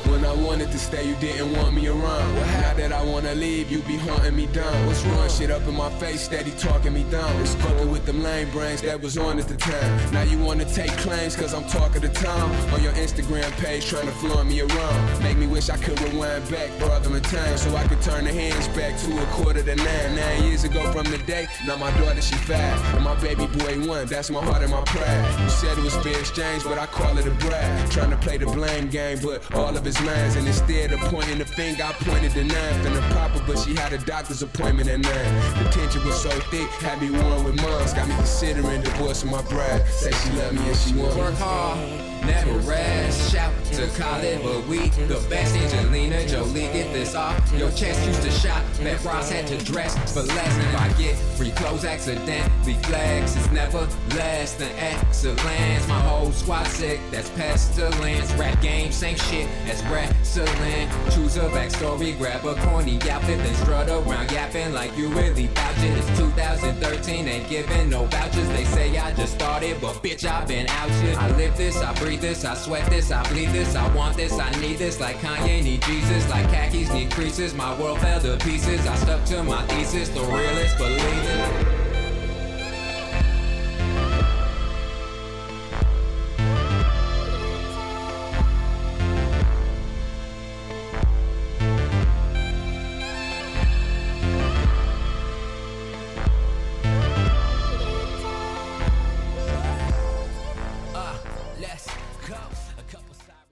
When I wanted to stay, you didn't want me around. Well, now that I wanna leave, you be haunting me down. What's wrong? Shit up in my face, steady talking me down. It's fucking with them lame brains that was on at the time. Now you wanna take claims cause I'm talking the town. On your Instagram page trying to floor me around. Make me wish I could rewind back farther in time, so I could turn the hands back to 8:45. 9 years ago from the day, now my daughter she 5 and my baby boy 1. That's my heart and my pride. You said it was fair exchange, but I call it a brag. Trying to play the blame game, but all of his lines, and instead of pointing the finger, I pointed the knife. And the papa, but she had a doctor's appointment at 9. The tension was so thick, had me warm with moms. Got me considering divorcing my bride. Say she love me and she want me. Work hard, never rest. Shout to Khaled, but we the best. Angelina Jolie, get this off your chest. Used to shop, that Ross had to dress for less. If I get free clothes accidentally flex, it's never less than excellence. My whole squad sick, that's pestilence. Rap game, same shit as wrestling. Choose a backstory, grab a corny outfit, then strut around yapping like you really vouch it. It's 2013, ain't giving no vouchers. They say I just started, but bitch, I've been out here. I live this, I breathe this, I sweat this, I bleed this, I want this, I need this. Like Kanye need Jesus, like khakis need creases. My world fell to pieces, I stuck to my thesis. The realest believe it.